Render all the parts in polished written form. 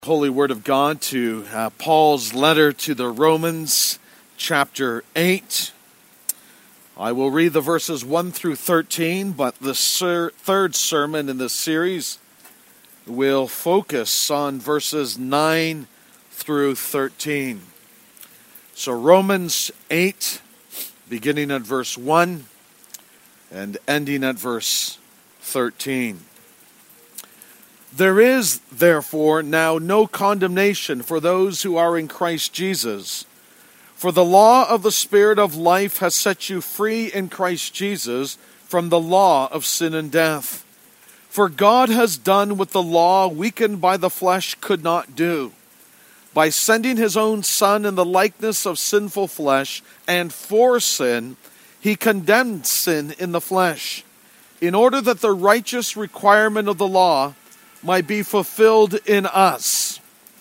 Holy Word of God to Paul's letter to the Romans, chapter 8. I will read the verses 1 through 13, but the third sermon in this series will focus on verses 9 through 13. So Romans 8, beginning at verse 1 and ending at verse 13. There is, therefore, now no condemnation for those who are in Christ Jesus. For the law of the Spirit of life has set you free in Christ Jesus from the law of sin and death. For God has done what the law, weakened by the flesh, could not do. By sending his own Son in the likeness of sinful flesh, and for sin, he condemned sin in the flesh, in order that the righteous requirement of the law might be fulfilled in us,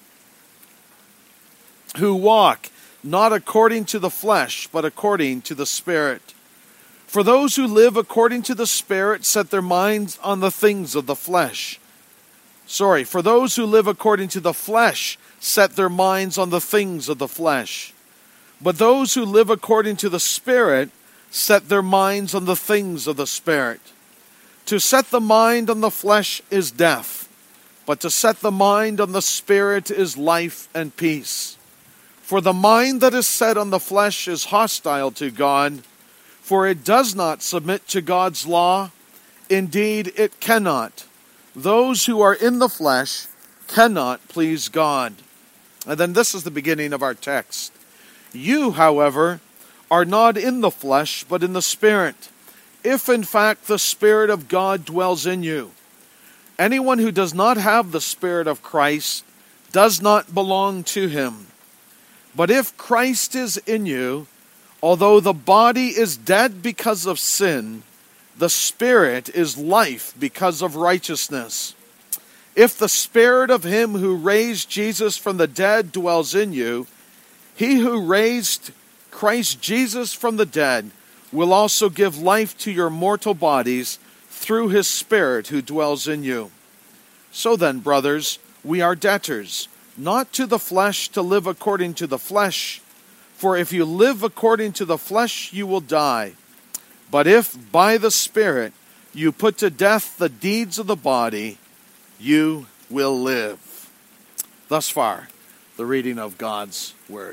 who walk not according to the flesh, but according to the Spirit. For those who live according to the Spirit set their minds on the things of the flesh. For those who live according to the flesh set their minds on the things of the flesh. But those who live according to the Spirit set their minds on the things of the Spirit. To set the mind on the flesh is death, but to set the mind on the Spirit is life and peace. For the mind that is set on the flesh is hostile to God, for it does not submit to God's law. Indeed, it cannot. Those who are in the flesh cannot please God. And then this is the beginning of our text. You, however, are not in the flesh, but in the Spirit, if in fact the Spirit of God dwells in you. Anyone who does not have the Spirit of Christ does not belong to him. But if Christ is in you, although the body is dead because of sin, the Spirit is life because of righteousness. If the Spirit of him who raised Jesus from the dead dwells in you, he who raised Christ Jesus from the dead will also give life to your mortal bodies through his Spirit who dwells in you. So then, brothers, we are debtors, not to the flesh to live according to the flesh. For if you live according to the flesh, you will die. But if by the Spirit you put to death the deeds of the body, you will live. Thus far, the reading of God's Word.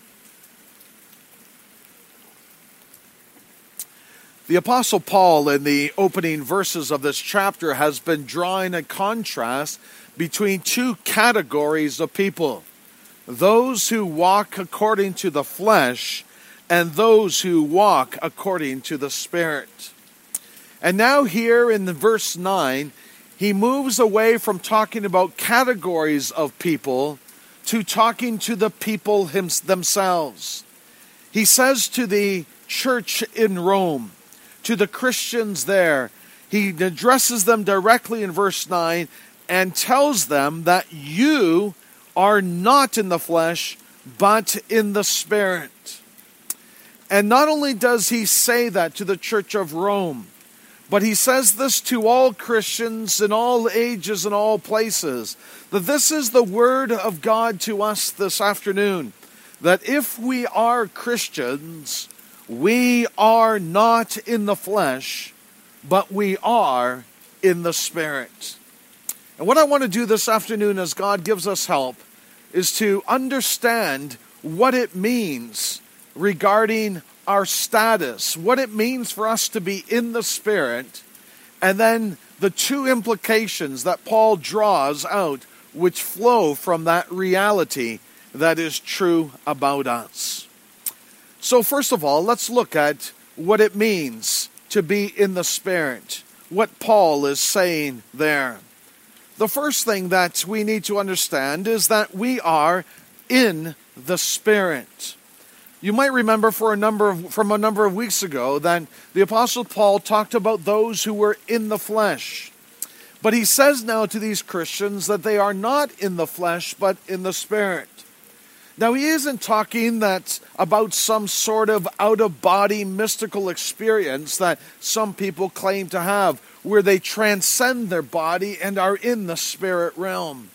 The Apostle Paul, in the opening verses of this chapter, has been drawing a contrast between two categories of people. Those who walk according to the flesh and those who walk according to the Spirit. And now here in the verse 9, he moves away from talking about categories of people to talking to the people themselves. He says to the church in Rome, to the Christians there, he addresses them directly in verse 9 and tells them that you are not in the flesh, but in the Spirit. And not only does he say that to the church of Rome, but he says this to all Christians in all ages and all places, that this is the word of God to us this afternoon, that if we are Christians, we are not in the flesh, but we are in the Spirit. And what I want to do this afternoon, as God gives us help, is to understand what it means regarding our status, what it means for us to be in the Spirit, and then the two implications that Paul draws out, which flow from that reality that is true about us. So first of all, let's look at what it means to be in the Spirit, what Paul is saying there. The first thing that we need to understand is that we are in the Spirit. You might remember from a number of weeks ago that the Apostle Paul talked about those who were in the flesh. But he says now to these Christians that they are not in the flesh, but in the Spirit. Now, he isn't talking about some sort of out-of-body mystical experience that some people claim to have, where they transcend their body and are in the spirit realm.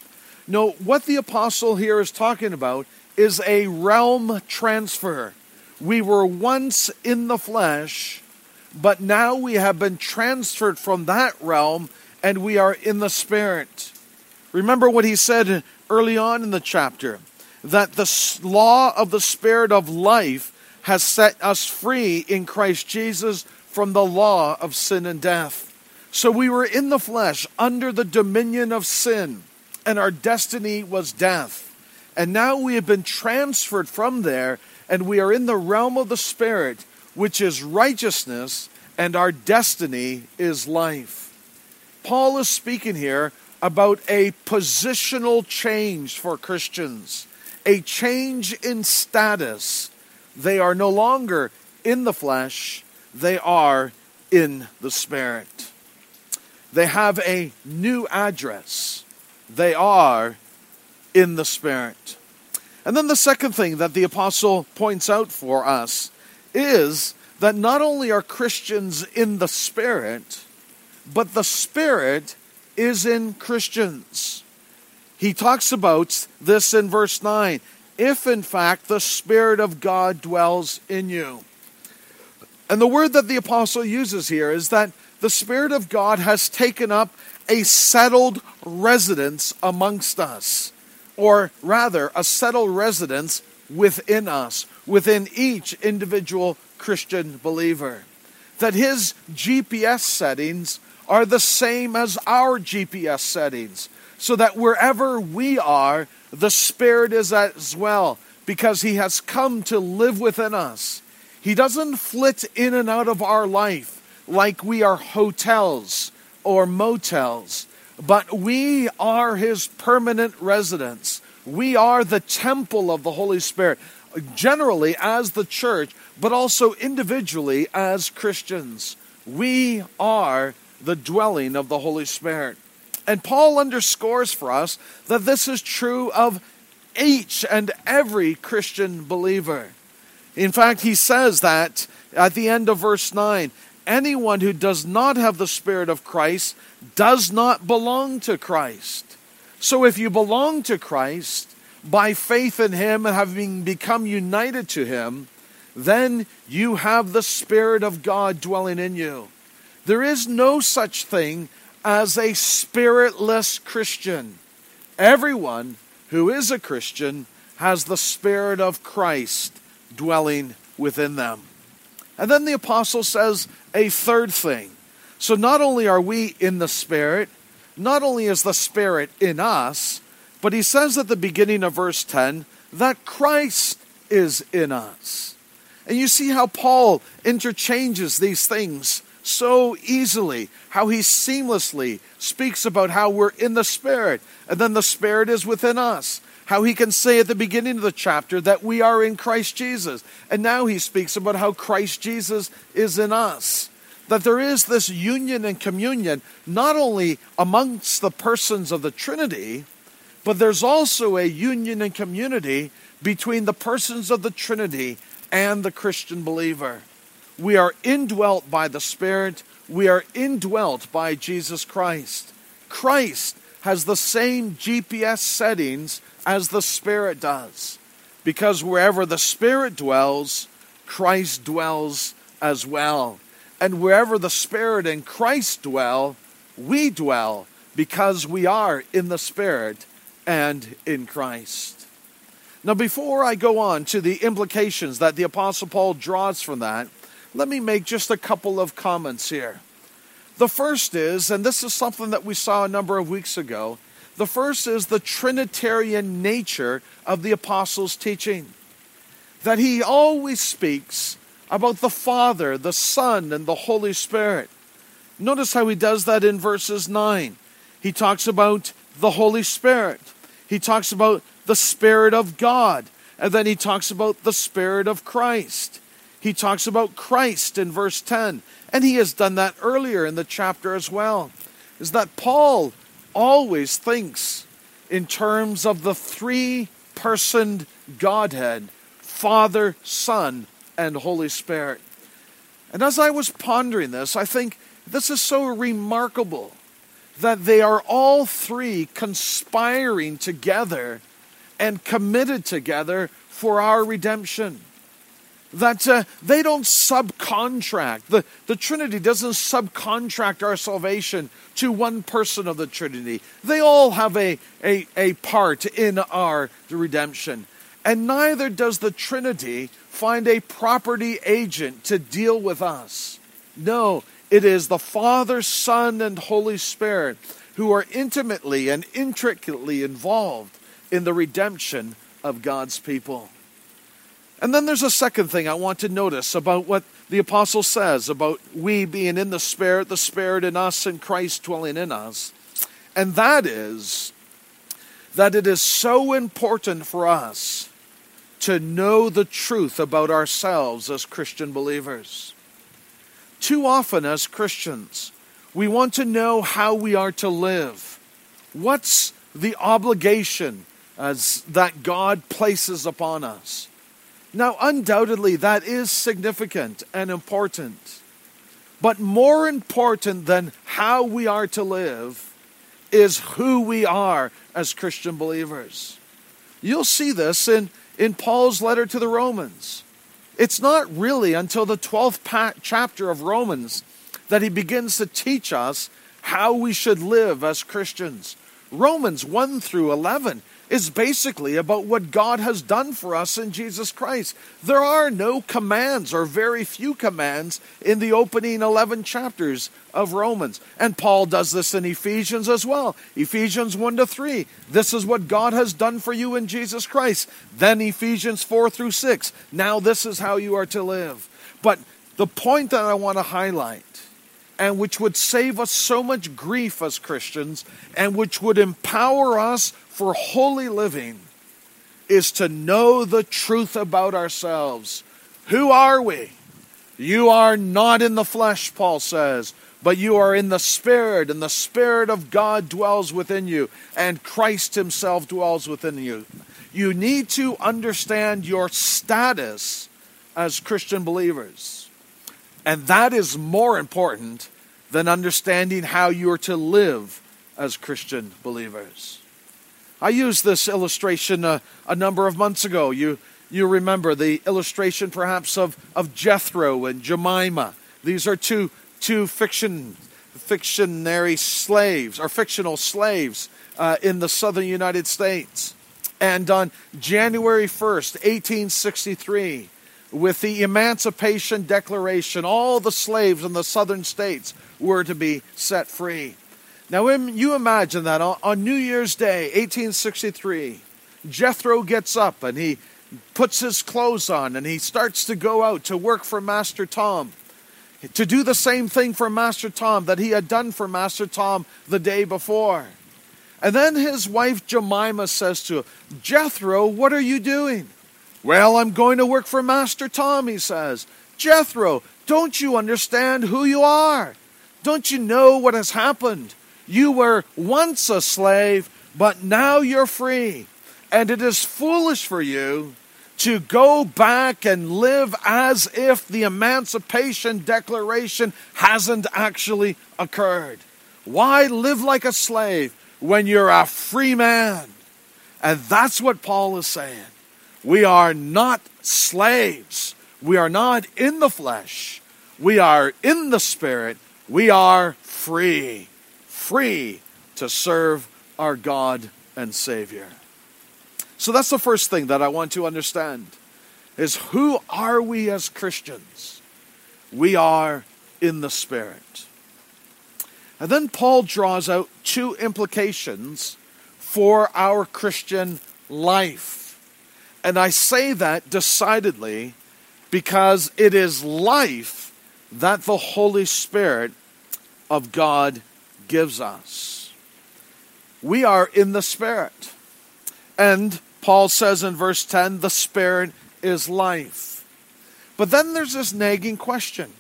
No, what the apostle here is talking about is a realm transfer. We were once in the flesh, but now we have been transferred from that realm and we are in the Spirit. Remember what he said early on in the chapter, that the law of the Spirit of life has set us free in Christ Jesus from the law of sin and death. So we were in the flesh under the dominion of sin, and our destiny was death. And now we have been transferred from there, and we are in the realm of the Spirit, which is righteousness, and our destiny is life. Paul is speaking here about a positional change for Christians, a change in status. They are no longer in the flesh, they are in the Spirit. They have a new address. They are in the Spirit. And then the second thing that the apostle points out for us is that not only are Christians in the Spirit, but the Spirit is in Christians. He talks about this in verse 9. If in fact the Spirit of God dwells in you. And the word that the apostle uses here is that the Spirit of God has taken up a settled residence amongst us. Or rather, a settled residence within us, within each individual Christian believer. That his GPS settings are the same as our GPS settings. So that wherever we are, the Spirit is as well, because he has come to live within us. He doesn't flit in and out of our life like we are hotels or motels, but we are his permanent residence. We are the temple of the Holy Spirit, generally as the church, but also individually as Christians. We are the dwelling of the Holy Spirit. And Paul underscores for us that this is true of each and every Christian believer. In fact, he says that at the end of verse 9, anyone who does not have the Spirit of Christ does not belong to Christ. So if you belong to Christ by faith in him and having become united to him, then you have the Spirit of God dwelling in you. There is no such thing as a spiritless Christian. Everyone who is a Christian has the Spirit of Christ dwelling within them. And then the apostle says a third thing. So not only are we in the Spirit, not only is the Spirit in us, but he says at the beginning of verse 10 that Christ is in us. And you see how Paul interchanges these things so easily, how he seamlessly speaks about how we're in the Spirit, and then the Spirit is within us. How he can say at the beginning of the chapter that we are in Christ Jesus. And now he speaks about how Christ Jesus is in us. That there is this union and communion, not only amongst the persons of the Trinity, but there's also a union and community between the persons of the Trinity and the Christian believer. We are indwelt by the Spirit. We are indwelt by Jesus Christ. Christ has the same GPS settings as the Spirit does. Because wherever the Spirit dwells, Christ dwells as well. And wherever the Spirit and Christ dwell, we dwell because we are in the Spirit and in Christ. Now, before I go on to the implications that the Apostle Paul draws from that, let me make just a couple of comments here. The first is, and this is something that we saw a number of weeks ago, the first is the Trinitarian nature of the apostles' teaching. That he always speaks about the Father, the Son, and the Holy Spirit. Notice how he does that in verses 9. He talks about the Holy Spirit. He talks about the Spirit of God. And then he talks about the Spirit of Christ. He talks about Christ in verse 10. And he has done that earlier in the chapter as well. Is that Paul always thinks in terms of the three-personed Godhead, Father, Son, and Holy Spirit. And as I was pondering this, I think this is so remarkable that they are all three conspiring together and committed together for our redemption. That they don't subcontract. The Trinity doesn't subcontract our salvation to one person of the Trinity. They all have a part in the redemption. And neither does the Trinity find a property agent to deal with us. No, it is the Father, Son, and Holy Spirit who are intimately and intricately involved in the redemption of God's people. And then there's a second thing I want to notice about what the apostle says about we being in the Spirit in us, and Christ dwelling in us. And that is that it is so important for us to know the truth about ourselves as Christian believers. Too often as Christians, we want to know how we are to live. What's the obligation that God places upon us? Now, undoubtedly, that is significant and important. But more important than how we are to live is who we are as Christian believers. You'll see this in Paul's letter to the Romans. It's not really until the 12th chapter of Romans that he begins to teach us how we should live as Christians. Romans 1 through 11 is basically about what God has done for us in Jesus Christ. There are no commands, or very few commands, in the opening 11 chapters of Romans. And Paul does this in Ephesians as well. Ephesians 1 to 3. This is what God has done for you in Jesus Christ. Then Ephesians 4 through 6. Now this is how you are to live. But the point that I want to highlight, and which would save us so much grief as Christians, and which would empower us for holy living, is to know the truth about ourselves. Who are we? You are not in the flesh, Paul says, but you are in the Spirit, and the Spirit of God dwells within you, and Christ himself dwells within you. You need to understand your status as Christian believers. And that is more important than understanding how you are to live as Christian believers. I used this illustration a number of months ago. You remember the illustration perhaps of Jethro and Jemima. These are two fictionary slaves, or fictional slaves in the southern United States. And on January 1st, 1863, with the Emancipation Declaration, all the slaves in the southern states were to be set free. Now, you imagine that on New Year's Day, 1863, Jethro gets up and he puts his clothes on and he starts to go out to work for Master Tom, to do the same thing for Master Tom that he had done for Master Tom the day before. And then his wife Jemima says to him, "Jethro, what are you doing?" "Well, I'm going to work for Master Tom," he says. "Jethro, don't you understand who you are? Don't you know what has happened? You were once a slave, but now you're free. And it is foolish for you to go back and live as if the Emancipation Declaration hasn't actually occurred. Why live like a slave when you're a free man?" And that's what Paul is saying. We are not slaves. We are not in the flesh. We are in the Spirit. We are free. Free to serve our God and Savior. So that's the first thing that I want to understand, is who are we as Christians? We are in the Spirit. And then Paul draws out two implications for our Christian life. And I say that decidedly because it is life that the Holy Spirit of God gives us. We are in the Spirit. And Paul says in verse 10, the Spirit is life. But then there's this nagging question.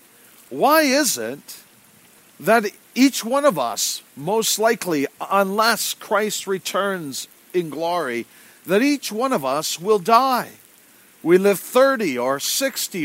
Why is it that each one of us, most likely, unless Christ returns in glory, that each one of us will die? We live 30 or 60 or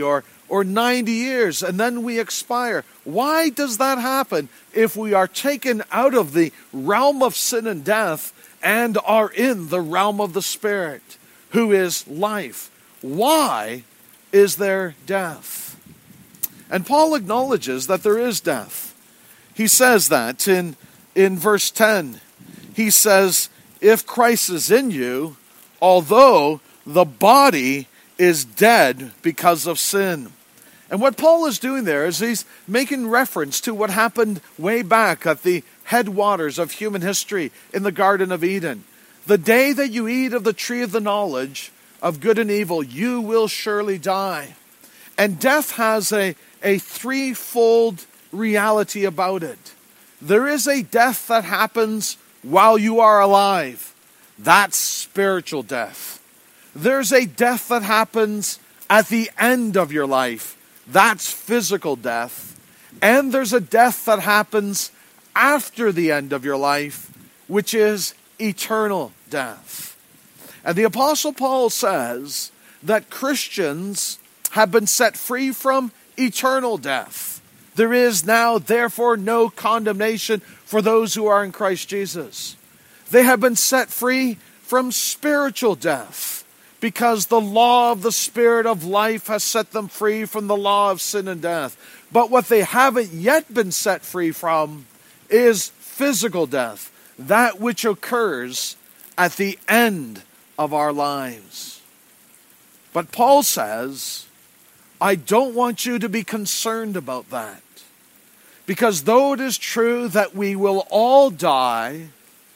or 90 years, and then we expire. Why does that happen if we are taken out of the realm of sin and death and are in the realm of the Spirit, who is life? Why is there death? And Paul acknowledges that there is death. He says that in verse 10. He says, if Christ is in you, although the body is dead because of sin. And what Paul is doing there is he's making reference to what happened way back at the headwaters of human history in the Garden of Eden. The day that you eat of the tree of the knowledge of good and evil, you will surely die. And death has a threefold reality about it. There is a death that happens while you are alive. That's spiritual death. There's a death that happens at the end of your life. That's physical death. And there's a death that happens after the end of your life, which is eternal death. And the Apostle Paul says that Christians have been set free from eternal death. There is now, therefore, no condemnation for those who are in Christ Jesus. They have been set free from spiritual death because the law of the Spirit of life has set them free from the law of sin and death. But what they haven't yet been set free from is physical death, that which occurs at the end of our lives. But Paul says, I don't want you to be concerned about that. Because though it is true that we will all die,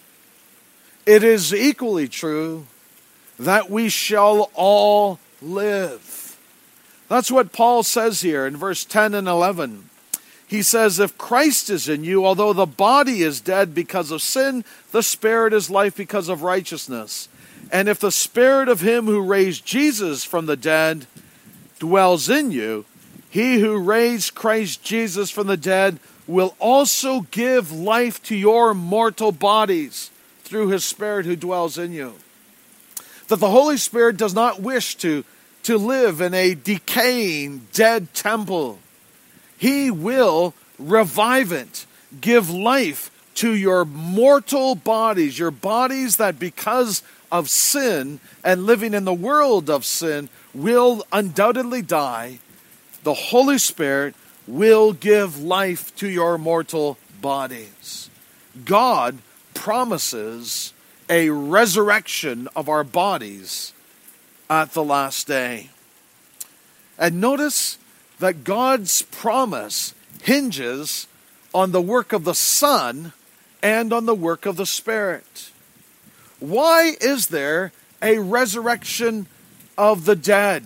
it is equally true that we shall all live. That's what Paul says here in verse 10 and 11. He says, if Christ is in you, although the body is dead because of sin, the Spirit is life because of righteousness. And if the Spirit of him who raised Jesus from the dead dwells in you, he who raised Christ Jesus from the dead will also give life to your mortal bodies through his Spirit who dwells in you. That the Holy Spirit does not wish to live in a decaying, dead temple. He will revive it, give life to your mortal bodies, your bodies that because of sin and living in the world of sin will undoubtedly die. The Holy Spirit will give life to your mortal bodies. God promises a resurrection of our bodies at the last day. And notice that God's promise hinges on the work of the Son and on the work of the Spirit. Why is there a resurrection of the dead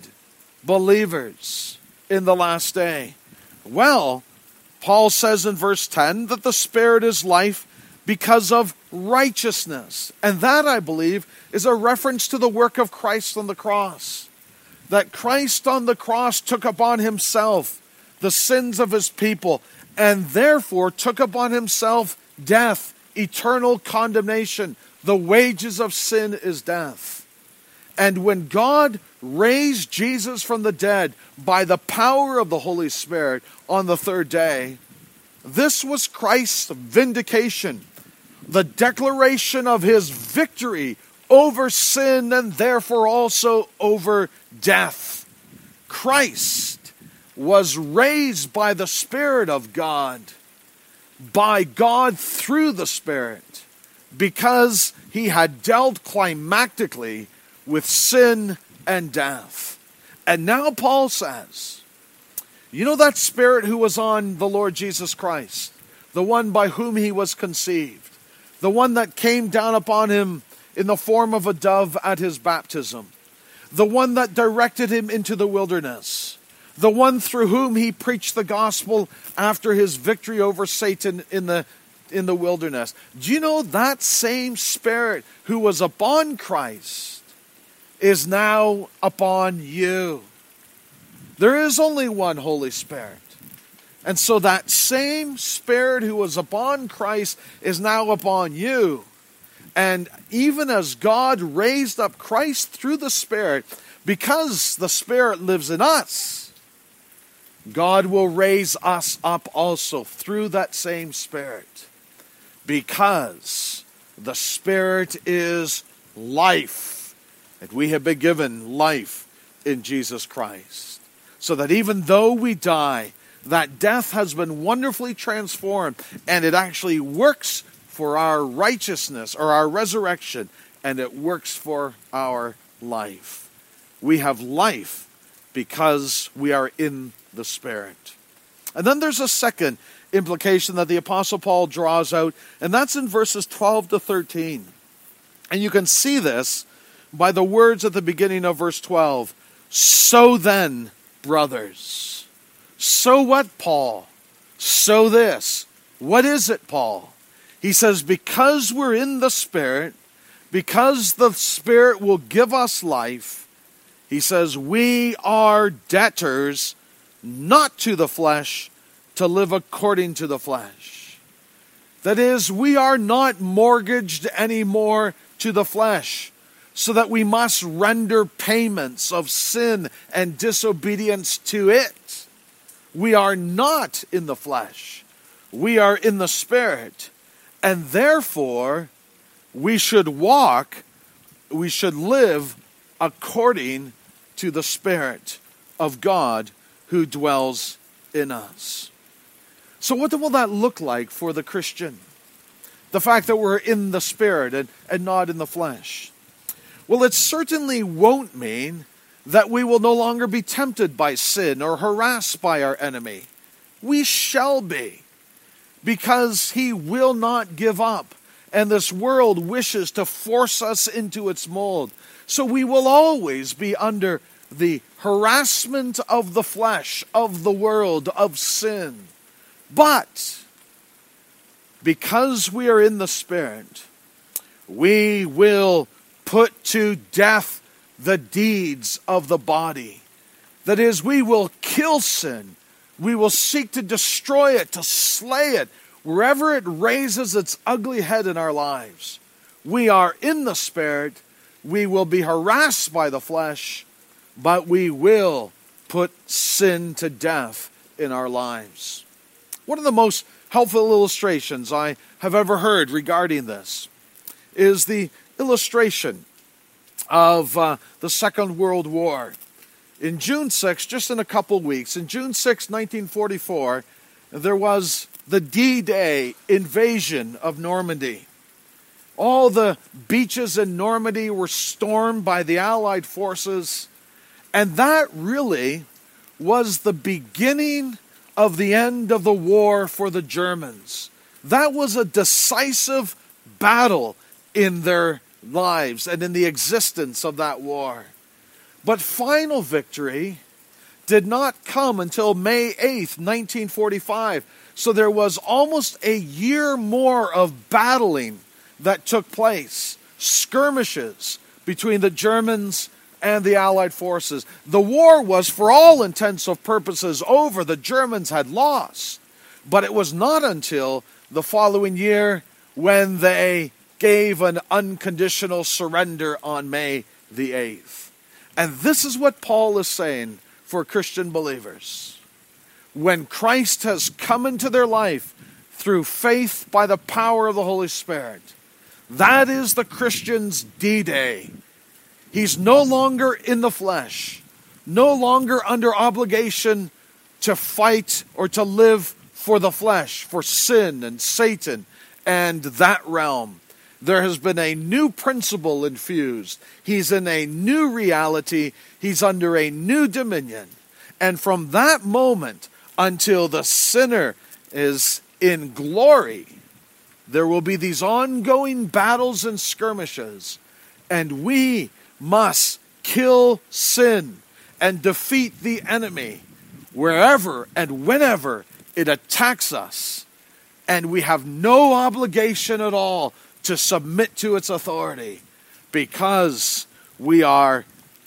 believers in the last day? Well, Paul says in verse 10 that the Spirit is life because of righteousness. And that, I believe, is a reference to the work of Christ on the cross. That Christ on the cross took upon himself the sins of his people and therefore took upon himself death, eternal condemnation. The wages of sin is death. And when God raised Jesus from the dead by the power of the Holy Spirit on the third day, this was Christ's vindication, the declaration of his victory over sin and therefore also over death. Christ was raised by the Spirit of God, by God through the Spirit, because he had dealt climactically with sin and death. And now Paul says, you know that Spirit who was on the Lord Jesus Christ, the one by whom he was conceived, the one that came down upon him in the form of a dove at his baptism, the one that directed him into the wilderness, the one through whom he preached the gospel after his victory over Satan in the wilderness. Do you know that same Spirit who was upon Christ is now upon you? There is only one Holy Spirit. And so that same Spirit who was upon Christ is now upon you. And even as God raised up Christ through the Spirit, because the Spirit lives in us, God will raise us up also through that same Spirit, because the Spirit is life, and we have been given life in Jesus Christ. So that even though we die, that death has been wonderfully transformed, and it actually works for our righteousness or our resurrection, and it works for our life. We have life because we are in the Spirit. And then there's a second implication that the Apostle Paul draws out, and that's in verses 12 to 13. And you can see this by the words at the beginning of verse 12. So then, brothers. So what, Paul? So this. What is it, Paul? He says, because we're in the Spirit, because the Spirit will give us life, he says, we are debtors not to the flesh, to live according to the flesh. That is, we are not mortgaged anymore to the flesh, so that we must render payments of sin and disobedience to it. We are not in the flesh. We are in the Spirit. And therefore, we should live according to the Spirit of God who dwells in us. So what will that look like for the Christian? The fact that we're in the Spirit and not in the flesh. Well, it certainly won't mean that we will no longer be tempted by sin or harassed by our enemy. We shall be, because he will not give up, and this world wishes to force us into its mold. So we will always be under the harassment of the flesh, of the world, of sin. But because we are in the Spirit, we will put to death the deeds of the body. That is, we will kill sin. We will seek to destroy it, to slay it, wherever it raises its ugly head in our lives. We are in the Spirit. We will be harassed by the flesh, but we will put sin to death in our lives. One of the most helpful illustrations I have ever heard regarding this is the illustration of the Second World War. In June 6, just in a couple weeks, in June 6, 1944, there was the D-Day invasion of Normandy. All the beaches in Normandy were stormed by the Allied forces, and that really was the beginning of the end of the war for the Germans. That was a decisive battle in their lives and in the existence of that war. But final victory did not come until May 8th, 1945. So there was almost a year more of battling that took place, skirmishes between the Germans and the Allied forces. The war was, for all intents and purposes, over. The Germans had lost. But it was not until the following year when they gave an unconditional surrender on May the 8th. And this is what Paul is saying for Christian believers. When Christ has come into their life through faith by the power of the Holy Spirit, that is the Christian's D-Day. He's no longer in the flesh, no longer under obligation to fight or to live for the flesh, for sin and Satan and that realm. There has been a new principle infused. He's in a new reality. He's under a new dominion. And from that moment until the sinner is in glory, there will be these ongoing battles and skirmishes. And we must kill sin and defeat the enemy wherever and whenever it attacks us. And we have no obligation at all to submit to its authority, because we are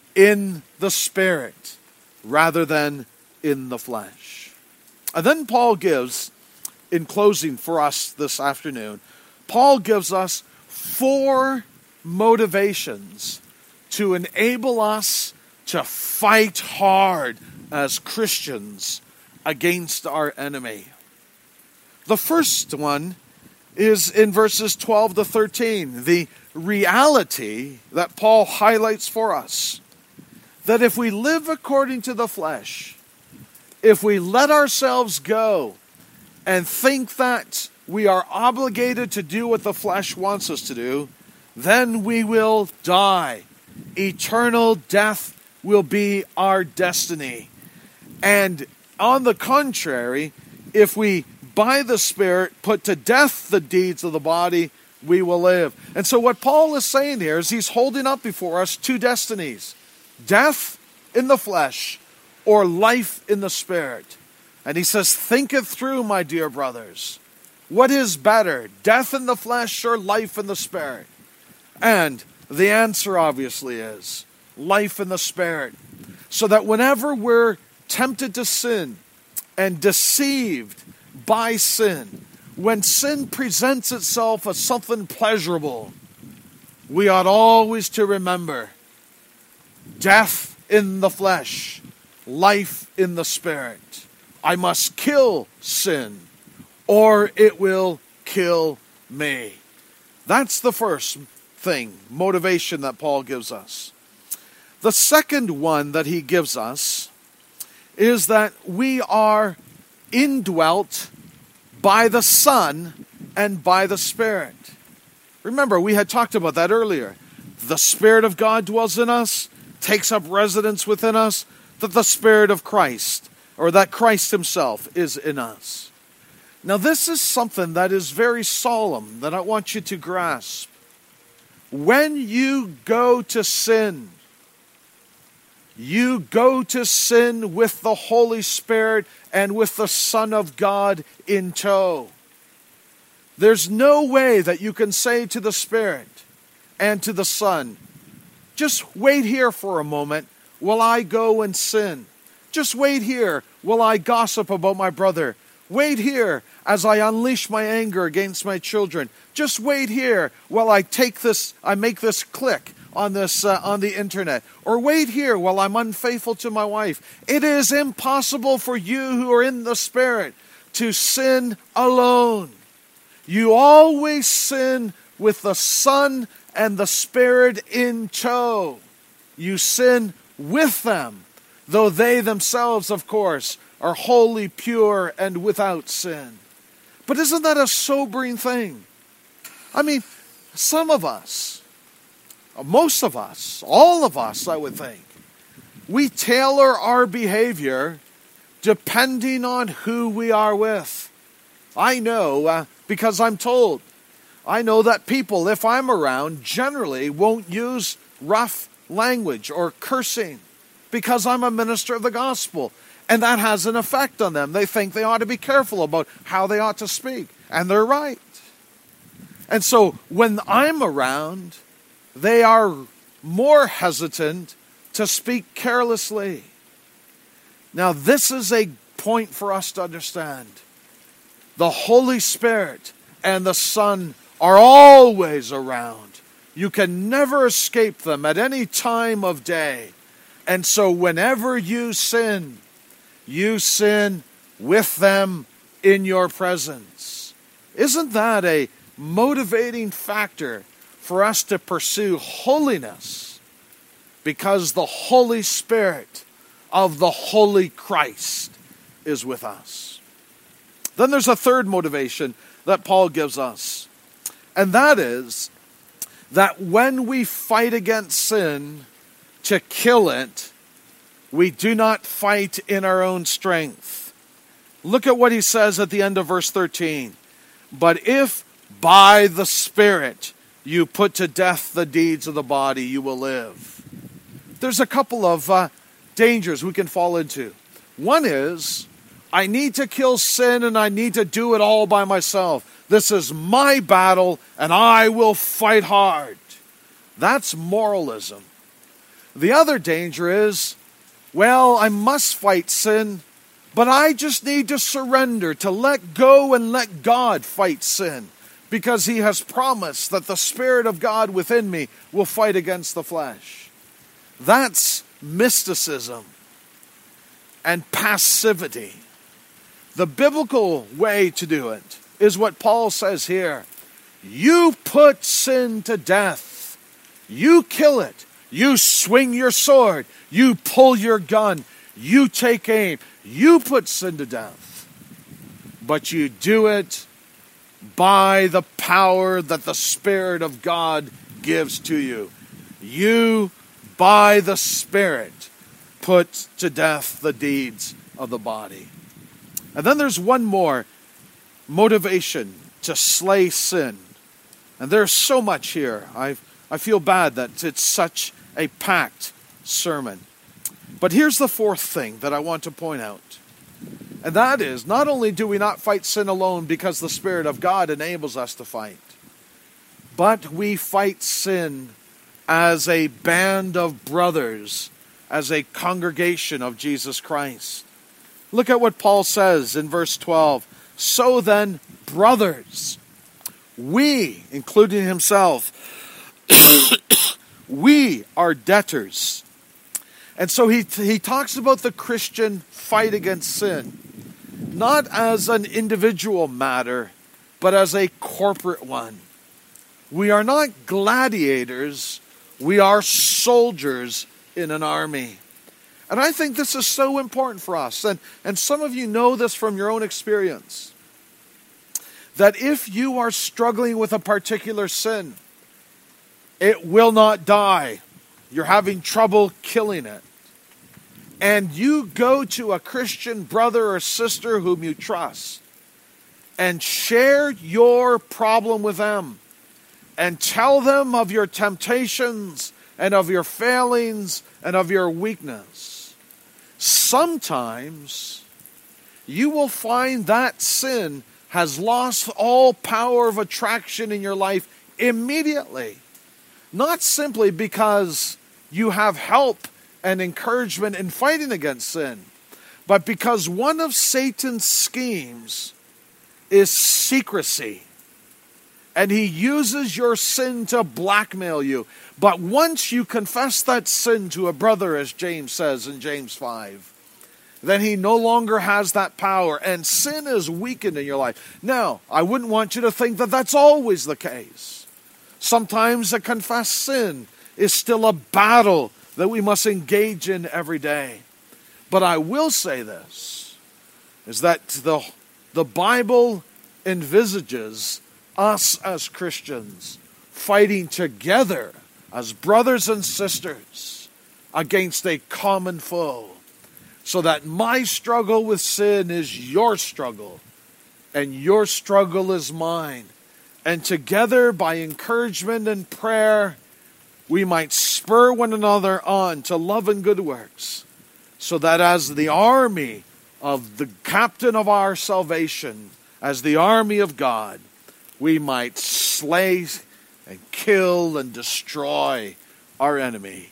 in the Spirit rather than in the flesh. And then Paul gives, in closing for us this afternoon, Paul gives us 4 motivations to enable us to fight hard as Christians against our enemy. The first one is in verses 12 to 13, the reality that Paul highlights for us. That if we live according to the flesh, if we let ourselves go and think that we are obligated to do what the flesh wants us to do, then we will die. Eternal death will be our destiny. And on the contrary, if we, by the Spirit, put to death the deeds of the body, we will live. And so what Paul is saying here is he's holding up before us two destinies. Death in the flesh or life in the Spirit. And he says, think it through, my dear brothers. What is better, death in the flesh or life in the Spirit? And the answer obviously is life in the Spirit. So that whenever we're tempted to sin and deceived by sin, when sin presents itself as something pleasurable, we ought always to remember death in the flesh, life in the Spirit. I must kill sin, or it will kill me. That's the first thing, motivation that Paul gives us. The second one that he gives us is that we are indwelt by the Son and by the Spirit. Remember, we had talked about that earlier. The Spirit of God dwells in us, takes up residence within us, that the Spirit of Christ, or that Christ himself, is in us. Now this is something that is very solemn that I want you to grasp. When you go to sin, you go to sin with the Holy Spirit and with the Son of God in tow. There's no way that you can say to the Spirit and to the Son, just wait here for a moment while I go and sin. Just wait here while I gossip about my brother. Wait here as I unleash my anger against my children. Just wait here while I make this click on the internet. Or wait here while I'm unfaithful to my wife. It is impossible for you who are in the Spirit to sin alone. You always sin with the Son and the Spirit in tow. You sin with them, though they themselves, of course, are wholly pure and without sin. But isn't that a sobering thing? I mean, some of us, most of us, all of us, I would think, we tailor our behavior depending on who we are with. I know, because I'm told. I know that people, if I'm around, generally won't use rough language or cursing because I'm a minister of the gospel. And that has an effect on them. They think they ought to be careful about how they ought to speak. And they're right. And so when I'm around, they are more hesitant to speak carelessly. Now, this is a point for us to understand. The Holy Spirit and the Son are always around. You can never escape them at any time of day. And so whenever you sin with them in your presence. Isn't that a motivating factor for us to pursue holiness? Because the Holy Spirit of the Holy Christ is with us. Then there's a third motivation that Paul gives us. And that is that when we fight against sin to kill it, we do not fight in our own strength. Look at what he says at the end of verse 13. But if by the Spirit you put to death the deeds of the body, you will live. There's a couple of dangers we can fall into. One is, I need to kill sin and I need to do it all by myself. This is my battle and I will fight hard. That's moralism. The other danger is, well, I must fight sin, but I just need to surrender, to let go and let God fight sin, because he has promised that the Spirit of God within me will fight against the flesh. That's mysticism and passivity. The biblical way to do it is what Paul says here. You put sin to death. You kill it. You swing your sword. You pull your gun. You take aim. You put sin to death. But you do it by the power that the Spirit of God gives to you. You, by the Spirit, put to death the deeds of the body. And then there's one more motivation to slay sin. And there's so much here. I feel bad that it's such a packed sermon. But here's the fourth thing that I want to point out. And that is, not only do we not fight sin alone because the Spirit of God enables us to fight, but we fight sin as a band of brothers, as a congregation of Jesus Christ. Look at what Paul says in verse 12. So then, brothers, we, including himself, we are debtors. And so he talks about the Christian fight against sin, not as an individual matter, but as a corporate one. We are not gladiators, we are soldiers in an army. And I think this is so important for us. And some of you know this from your own experience. That if you are struggling with a particular sin, it will not die. You're having trouble killing it. And you go to a Christian brother or sister whom you trust and share your problem with them and tell them of your temptations and of your failings and of your weakness. Sometimes you will find that sin has lost all power of attraction in your life immediately. Not simply because you have help and encouragement in fighting against sin, but because one of Satan's schemes is secrecy. And he uses your sin to blackmail you. But once you confess that sin to a brother, as James says in James 5, then he no longer has that power, and sin is weakened in your life. Now, I wouldn't want you to think that that's always the case. Sometimes a confessed sin is still a battle that we must engage in every day. But I will say this, is that the Bible envisages us as Christians fighting together as brothers and sisters against a common foe. So that my struggle with sin is your struggle, and your struggle is mine. And together, by encouragement and prayer, we might spur one another on to love and good works, so that as the army of the captain of our salvation, as the army of God, we might slay and kill and destroy our enemy,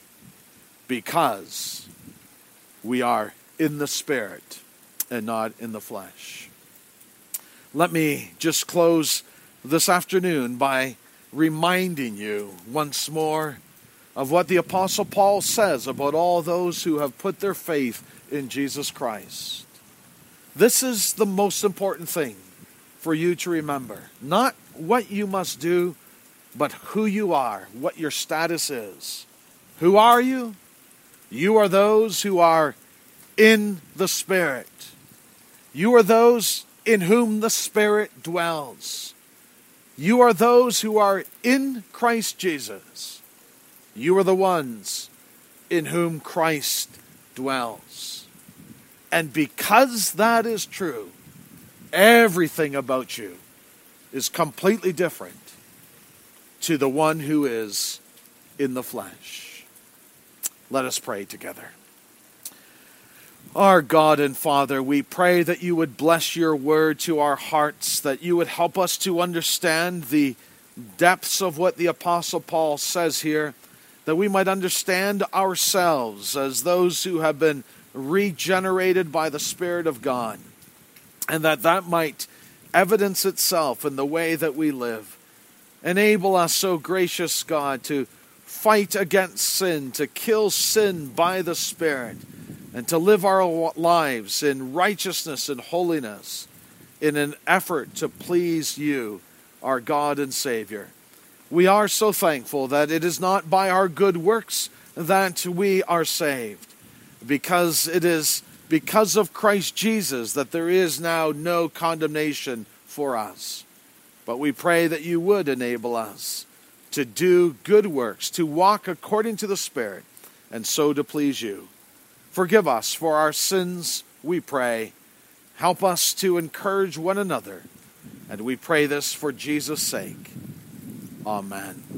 because we are in the Spirit and not in the flesh. Let me just close this afternoon by reminding you once more of what the Apostle Paul says about all those who have put their faith in Jesus Christ. This is the most important thing for you to remember. Not what you must do, but who you are, what your status is. Who are you? You are those who are in the Spirit. You are those in whom the Spirit dwells. You are those who are in Christ Jesus. You are the ones in whom Christ dwells. And because that is true, everything about you is completely different to the one who is in the flesh. Let us pray together. Our God and Father, we pray that you would bless your word to our hearts, that you would help us to understand the depths of what the Apostle Paul says here, that we might understand ourselves as those who have been regenerated by the Spirit of God, and that might evidence itself in the way that we live. Enable us, O gracious God, to fight against sin, to kill sin by the Spirit, and to live our lives in righteousness and holiness in an effort to please you, our God and Savior. We are so thankful that it is not by our good works that we are saved, because it is because of Christ Jesus that there is now no condemnation for us. But we pray that you would enable us to do good works, to walk according to the Spirit, and so to please you. Forgive us for our sins, we pray. Help us to encourage one another. And we pray this for Jesus' sake. Amen.